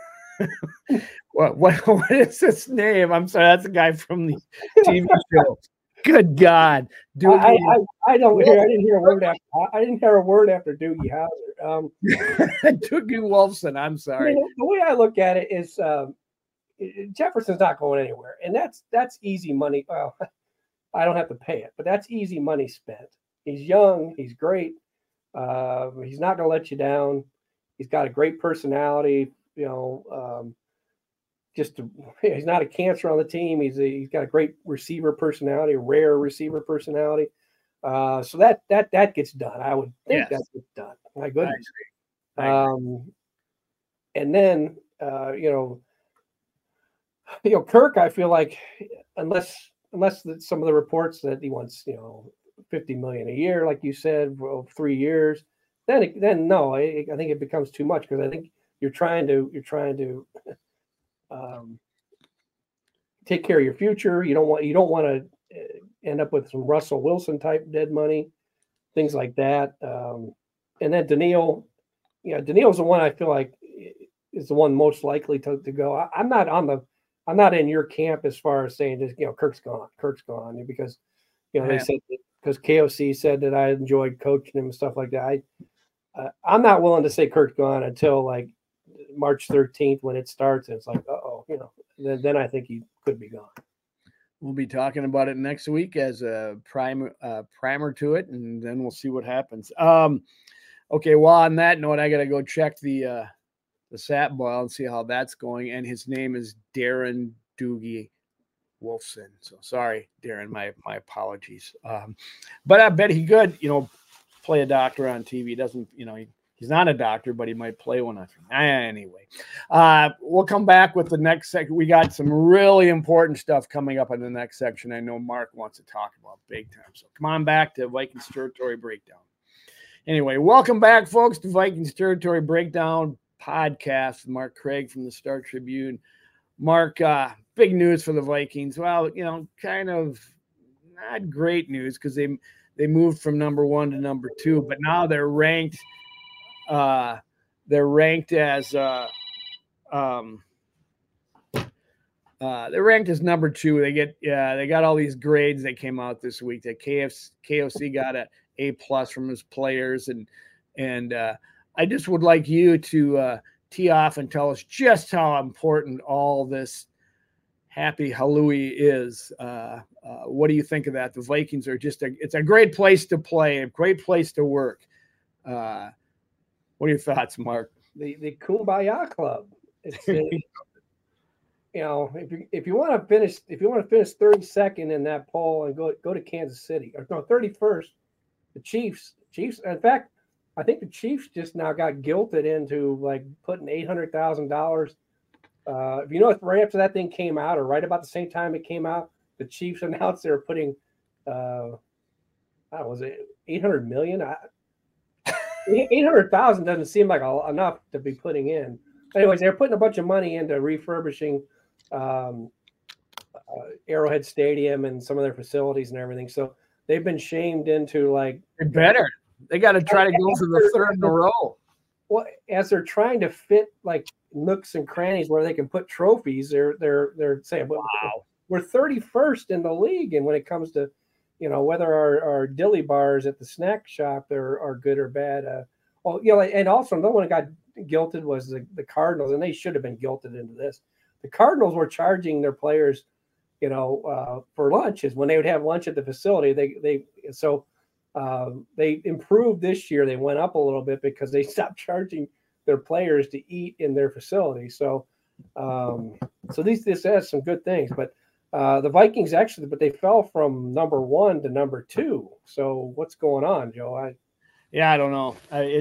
[SPEAKER 1] What is his name? I'm sorry, that's a guy from the TV show. Good God,
[SPEAKER 2] Doogie. I didn't hear a word after. I didn't hear a word after Doogie Howser.
[SPEAKER 1] Doogie Wolfson. I'm sorry.
[SPEAKER 2] You know, the way I look at it is Jefferson's not going anywhere, and that's easy money. Well, I don't have to pay it, but that's easy money spent. He's young. He's great. He's not going to let you down. He's got a great personality. You know, he's not a cancer on the team. He's got a great receiver personality, a rare receiver personality. So that gets done. I would think that gets done. My goodness. And then you know, Kirk, I feel like unless some of the reports that he wants, you know, $50 million a year, like you said, for 3 years, then no, I think it becomes too much, because I think you're trying to take care of your future. You don't want to end up with some Russell Wilson type dead money, things like that. And then Daniil, Daniil's the one I feel like is the one most likely to go. I'm not in your camp as far as saying that, you know, Kirk's gone, because, you know, they said because KOC said that I enjoyed coaching him and stuff like that. I'm not willing to say Kirk's gone until like March 13th when it starts, and it's like, you know, then I think he could be gone.
[SPEAKER 1] We'll be talking about it next week as a primer to it, and then we'll see what happens. Okay, well, on that note, I got to go check the Sat Boil and see how that's going. And his name is Darren Doogie Wolfson. So sorry, Darren, my apologies. But I bet he could, you know, play a doctor on TV. Doesn't, you know, he's not a doctor, but he might play one. Anyway, we'll come back with the next section. We got some really important stuff coming up in the next section. I know Mark wants to talk about big time. So come on back to Vikings Territory Breakdown. Anyway, welcome back, folks, to Vikings Territory Breakdown podcast. Mark Craig from the Star Tribune. Mark, big news for the Vikings. Well, you know, kind of not great news, because they moved from number 1 to number 2, but now they're ranked. They're ranked as number 2. They got all these grades that came out this week. That KOC got a A+ from his players, and I just would like you to tee off and tell us just how important all this happy hallooey is. What do you think of that? The Vikings are it's a great place to play, a great place to work. What are your thoughts, Mark?
[SPEAKER 2] The Kumbaya Club. It's you know, if you want to finish 32nd in that poll and go to Kansas City, or no, 31st, the Chiefs. In fact, I think the Chiefs just now got guilted into like putting $800,000. If you know, right after that thing came out, or right about the same time it came out, the Chiefs announced they were putting, was it $800 million? 800,000 doesn't seem like enough to be putting in. Anyways, they're putting a bunch of money into refurbishing Arrowhead Stadium and some of their facilities and everything. So they've been shamed into like.
[SPEAKER 1] They better. They got to try to go for the third in a row.
[SPEAKER 2] Well, as they're trying to fit like nooks and crannies where they can put trophies, they're saying, well, wow, we're 31st in the league, and when it comes to, you know, whether our dilly bars at the snack shop are good or bad. You know, and also no one got guilted was the Cardinals, and they should have been guilted into this. The Cardinals were charging their players for lunch is when they would have lunch at the facility. They improved this year. They went up a little bit because they stopped charging their players to eat in their facility. So this has some good things, but the Vikings but they fell from number 1 to number 2. So what's going on, Joe?
[SPEAKER 1] I don't know.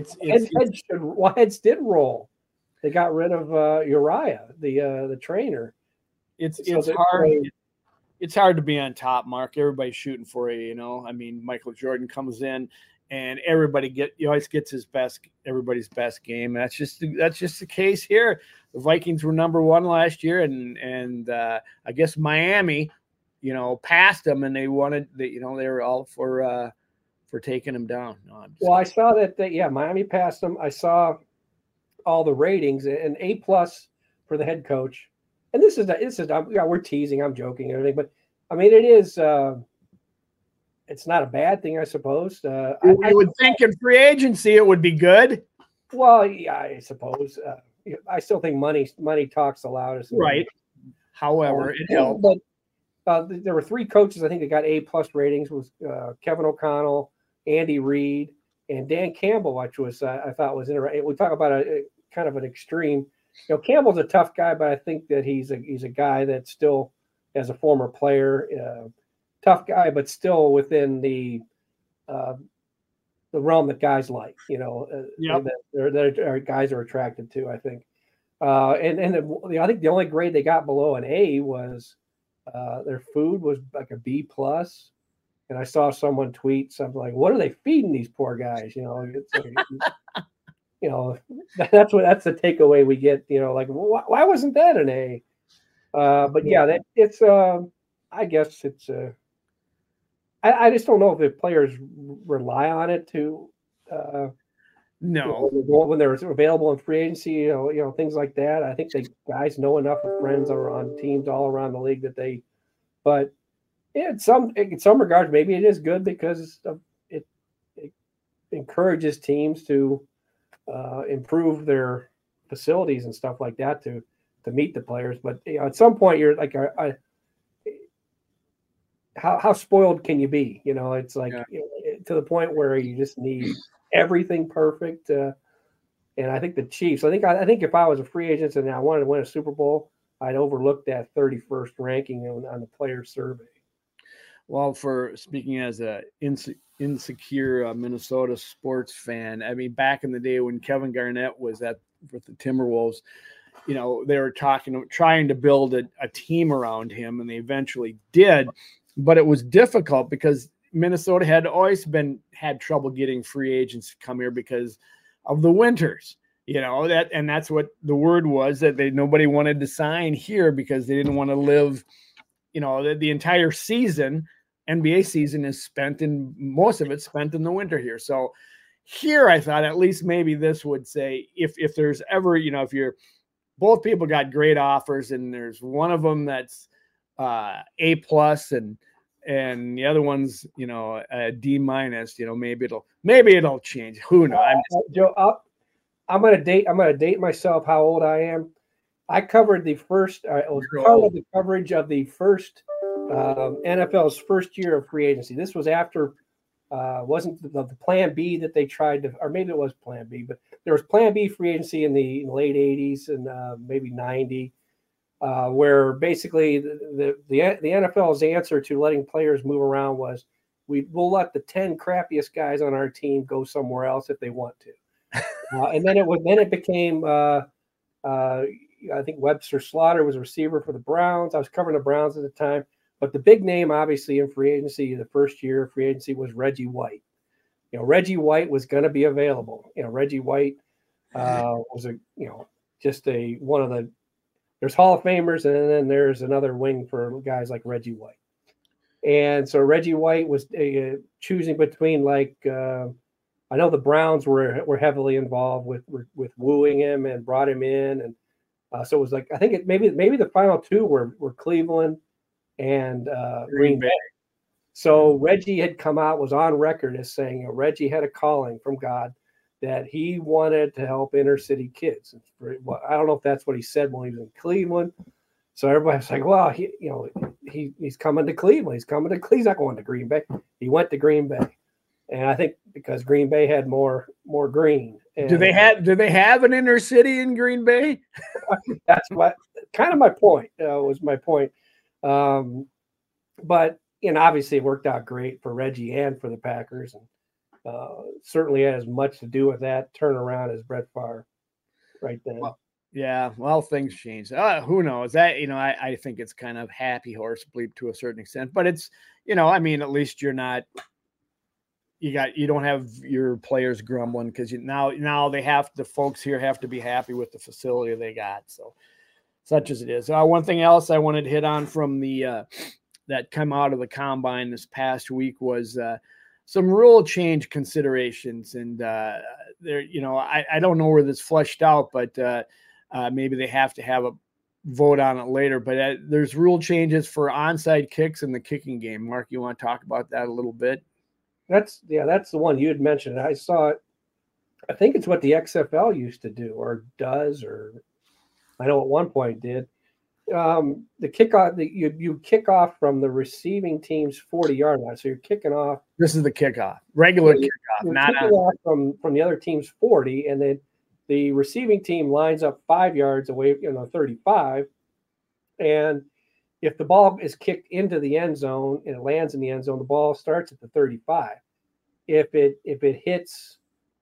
[SPEAKER 2] Heads did roll. They got rid of Uriah, the trainer.
[SPEAKER 1] It's hard. It's hard to be on top, Mark. Everybody's shooting for you. I mean, Michael Jordan comes in, and he always gets everybody's best game. That's just the case here. The Vikings were number 1 last year, and I guess Miami, passed them, and they were all for taking them down. No,
[SPEAKER 2] I saw that. Miami passed them. I saw all the ratings, and A+ for the head coach. And this is we're teasing. I'm joking and everything, but I mean it is. It's not a bad thing, I suppose.
[SPEAKER 1] I would think in free agency it would be good.
[SPEAKER 2] Well, yeah, I suppose. I still think money talks the loudest.
[SPEAKER 1] Right. However, it helped.
[SPEAKER 2] But there were 3 coaches I think that got A+ ratings. Was Kevin O'Connell, Andy Reid, and Dan Campbell, which was I thought was interesting. We talk about a kind of an extreme. Campbell's a tough guy, but I think that he's a guy that still, as a former player, tough guy, but still within the realm that guys like. That guys are attracted to. I think, I think the only grade they got below an A was their food was like a B+. And I saw someone tweet something like, "What are they feeding these poor guys?" It's like, that's the takeaway we get. Like, why wasn't that an A? But yeah, it's. I guess it's. I just don't know if the players rely on it to.
[SPEAKER 1] No,
[SPEAKER 2] when they're available in free agency, things like that. I think the guys know enough of friends that are on teams all around the league that they. But in some regards, maybe it is good because it encourages teams to improve their facilities and stuff like that to meet the players. But at some point, you're like, how spoiled can you be? It's like to the point where you just need everything perfect. And I think the Chiefs. I think if I was a free agent and I wanted to win a Super Bowl, I'd overlook that 31st ranking on the player survey.
[SPEAKER 1] Well, for speaking as a insecure Minnesota sports fan, I mean, back in the day when Kevin Garnett was with the Timberwolves, they were trying to build a team around him, and they eventually did, but it was difficult because Minnesota had always had trouble getting free agents to come here because of the winters. That's what the word was, that nobody wanted to sign here because they didn't want to live, the entire season. NBA season is most of it's spent in the winter here. So here I thought at least maybe this would say if there's ever, if both people got great offers and there's one of them that's A+ and the other one's, a D-, maybe it'll change. Who knows?
[SPEAKER 2] Joe, I'm going to date myself how old I am. I covered the first, it was part of the coverage of the first NFL's first year of free agency. This was after, wasn't the plan B that they tried to, or maybe it was plan B, but there was plan B free agency in the late 80s and maybe 90, where basically the NFL's answer to letting players move around was we'll let the 10 crappiest guys on our team go somewhere else if they want to. And then it became, I think Webster Slaughter was a receiver for the Browns. I was covering the Browns at the time. But the big name, obviously, in free agency, the first year of free agency was Reggie White. Reggie White was going to be available. Reggie White was one of the. There's Hall of Famers, and then there's another wing for guys like Reggie White. And so Reggie White was choosing between I know the Browns were heavily involved with wooing him and brought him in, and so it was like I think maybe the final two were Cleveland and Green Bay. So Reggie had come out, was on record as saying, Reggie had a calling from God that he wanted to help inner city kids. I don't know if that's what he said when he was in Cleveland. So everybody's like, well, he's coming to Cleveland. He's coming to Cleveland. He's not going to Green Bay. He went to Green Bay. And I think because Green Bay had more green. And
[SPEAKER 1] do they have an inner city in Green Bay?
[SPEAKER 2] That's what kind of my point was my point. But obviously it worked out great for Reggie and for the Packers, and certainly had as much to do with that turnaround as Brett Favre right then.
[SPEAKER 1] Well, things changed. Who knows? That I think it's kind of happy horse bleep to a certain extent, but it's I mean, at least you're not. You don't have your players grumbling because now the folks here have to be happy with the facility they got. So such as it is. One thing else I wanted to hit on from the that come out of the combine this past week was some rule change considerations, and there I don't know where this fleshed out, but maybe they have to have a vote on it later. But there's rule changes for onside kicks in the kicking game. Mark, you want to talk about that a little bit?
[SPEAKER 2] That's the one you had mentioned. I saw it. I think it's what the XFL used to do or does, or I know at one point did. The kickoff, you kick off from the receiving team's 40-yard line. So you're kicking off.
[SPEAKER 1] This is the kickoff, regular kickoff,
[SPEAKER 2] you're
[SPEAKER 1] not
[SPEAKER 2] kicking off from the other team's 40, and then the receiving team lines up 5 yards away, 35, and if the ball is kicked into the end zone and it lands in the end zone, the ball starts at the 35. If it hits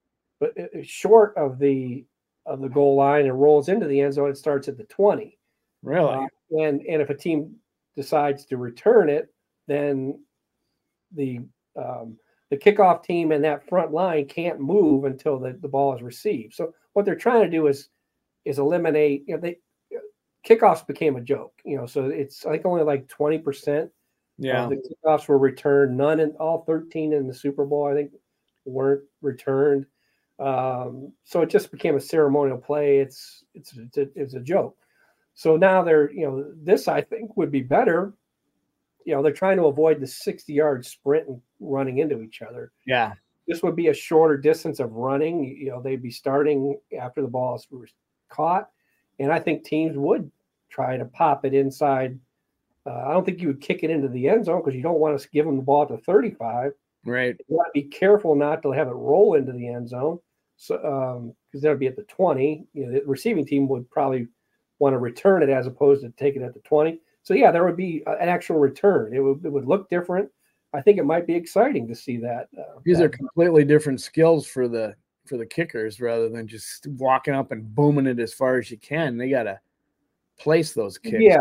[SPEAKER 2] short of the goal line and rolls into the end zone, it starts at the 20.
[SPEAKER 1] Really?
[SPEAKER 2] And if a team decides to return it, then the kickoff team and that front line can't move until the ball is received. So what they're trying to do is eliminate. Kickoffs became a joke. So it's I think only like 20%. Of the kickoffs were returned. None in all 13 in the Super Bowl, I think, weren't returned. So it just became a ceremonial play. It's a joke. So now this I think would be better. They're trying to avoid the 60-yard sprint and running into each other.
[SPEAKER 1] Yeah.
[SPEAKER 2] This would be a shorter distance of running. They'd be starting after the ball is caught. And I think teams would try to pop it inside. I don't think you would kick it into the end zone because you don't want to give them the ball at the 35.
[SPEAKER 1] Right.
[SPEAKER 2] You want to be careful not to have it roll into the end zone. So, because that would be at the 20. The receiving team would probably want to return it as opposed to take it at the 20. So yeah, there would be an actual return. It would look different. I think it might be exciting to see that.
[SPEAKER 1] These are completely different skills for the kickers rather than just walking up and booming it as far as you can. They got to place those kicks.
[SPEAKER 2] Yeah,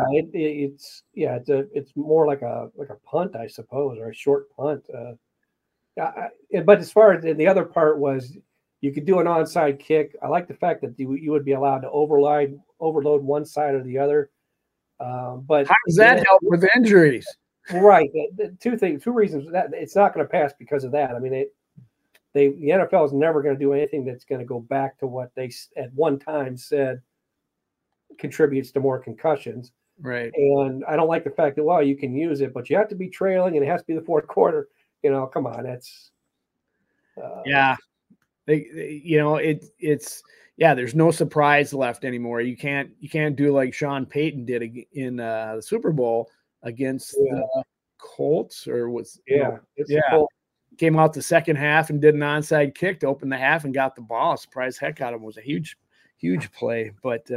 [SPEAKER 2] it's more like a punt, I suppose, or a short punt. But as far as the other part was, you could do an onside kick. I like the fact that you would be allowed to overload one side or the other. But
[SPEAKER 1] how does that help with injuries?
[SPEAKER 2] Right. Two reasons that it's not going to pass because of that. I mean, the NFL is never going to do anything that's going to go back to what they at one time said contributes to more concussions.
[SPEAKER 1] Right.
[SPEAKER 2] And I don't like the fact that, you can use it, but you have to be trailing and it has to be the fourth quarter. Come on. That's
[SPEAKER 1] yeah. There's no surprise left anymore. You can't do like Sean Payton did in the Super Bowl against the Colts came out the second half and did an onside kick to open the half and got the ball. Surprised heck out of him. It was a huge play. But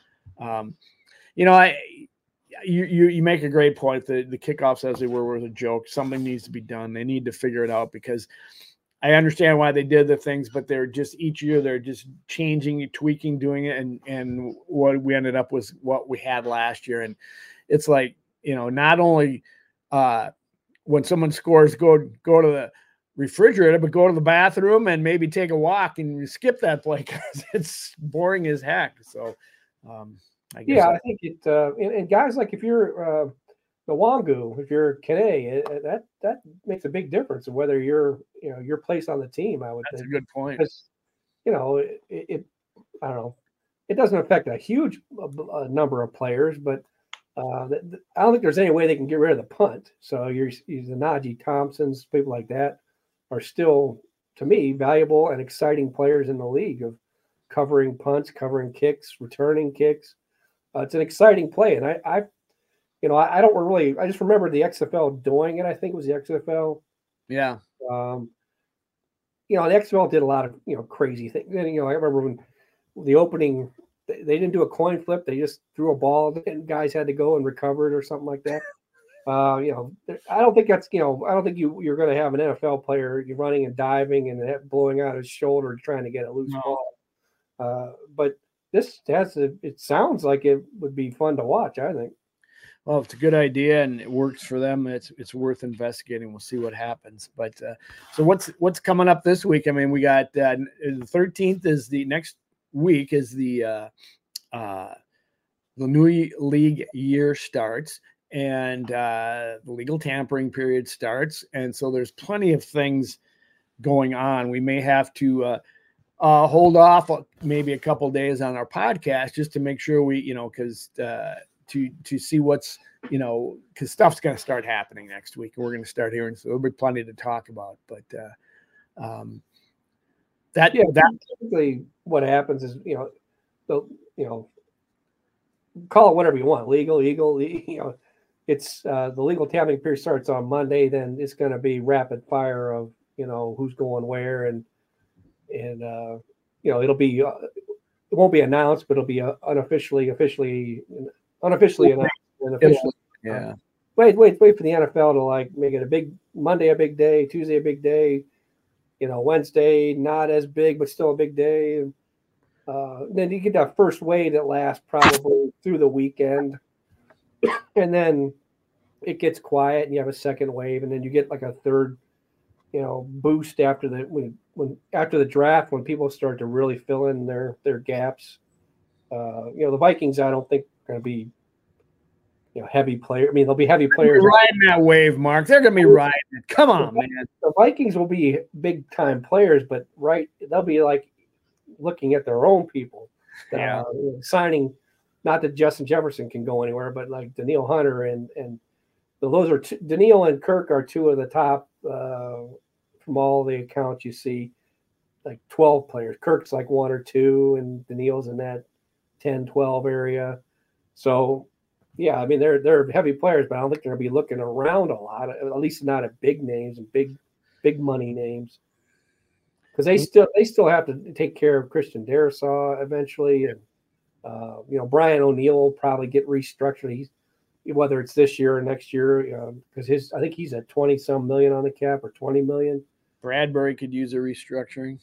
[SPEAKER 1] you make a great point. The kickoffs as they were a joke. Something needs to be done. They need to figure it out because I understand why they did the things, but they're just each year they're just changing, tweaking, doing it, and what we ended up was what we had last year. And it's like, not only when someone scores, go to the refrigerator, but go to the bathroom and maybe take a walk and skip that play because it's boring as heck. So, I guess.
[SPEAKER 2] Yeah, I think it. And guys, like if you're Nwangu, if you're Kene, that makes a big difference of whether you're your place on the team. I would.
[SPEAKER 1] That's
[SPEAKER 2] think.
[SPEAKER 1] A good point.
[SPEAKER 2] Because, I don't know. It doesn't affect a huge number of players, but I don't think there's any way they can get rid of the punt. So the Najee Thompsons, people like that, are still, to me, valuable and exciting players in the league of covering punts, covering kicks, returning kicks. It's an exciting play, and I don't really. I just remember the XFL doing it. I think it was the XFL.
[SPEAKER 1] Yeah.
[SPEAKER 2] The XFL did a lot of crazy things. And, I remember when the opening, they didn't do a coin flip. They just threw a ball and guys had to go and recover it or something like that. I don't think that's, I don't think you're going to have an NFL player you're running and diving and blowing out his shoulder trying to get a loose ball. But this it sounds like it would be fun to watch, I think.
[SPEAKER 1] Well, it's a good idea and it works for them. It's worth investigating. We'll see what happens. But so what's coming up this week? I mean, we got the 13th is the next week is the new league year starts. And the legal tampering period starts. And so there's plenty of things going on. We may have to hold off maybe a couple days on our podcast just to make sure we, because to see what's, because stuff's going to start happening next week. We're going to start hearing, so there'll be plenty to talk about. But
[SPEAKER 2] typically what happens is, call it whatever you want, legal, it's the legal tampering period starts on Monday. Then it's going to be rapid fire of who's going where, and it'll be it won't be announced, but it'll be unofficially announced.
[SPEAKER 1] Yeah.
[SPEAKER 2] Wait for the NFL to make it a big Monday, a big day, Tuesday, a big day, Wednesday not as big but still a big day. Then you get that first wave that lasts probably through the weekend. And then it gets quiet and you have a second wave, and then you get like a third, boost after after the draft, when people start to really fill in their gaps. The Vikings, I don't think are going to be, heavy player. I mean, they'll be heavy players.
[SPEAKER 1] Riding that wave, Mark. They're going to be riding it. Come on, man.
[SPEAKER 2] The Vikings will be big time players, but they'll be like looking at their own people, signing. Not that Justin Jefferson can go anywhere, but like Danielle Hunter and those are Danielle and Kirk are two of the top from all the accounts you see, like 12 players. Kirk's like 1 or 2, and Danielle's in that 10, 12 area. So, yeah, I mean they're heavy players, but I don't think they're going to be looking around a lot. At least not at big names and big money names, because they still have to take care of Christian Darrisaw eventually, and Brian O'Neill will probably get restructured. Whether it's this year or next year, because I think he's at 20-some million on the cap, or 20 million.
[SPEAKER 1] Bradbury could use a restructuring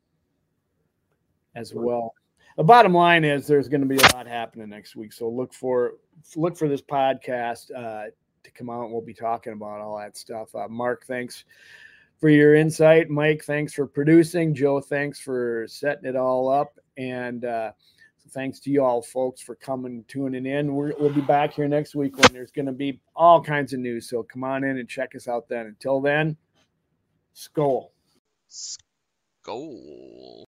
[SPEAKER 1] as well. The bottom line is there's going to be a lot happening next week, so look for this podcast to come out, and we'll be talking about all that stuff. Mark, thanks for your insight. Mike, thanks for producing. Joe, thanks for setting it all up, and thanks to you all, folks, for tuning in. We'll be back here next week when there's going to be all kinds of news. So come on in and check us out then. Until then, Skol.
[SPEAKER 3] Skol.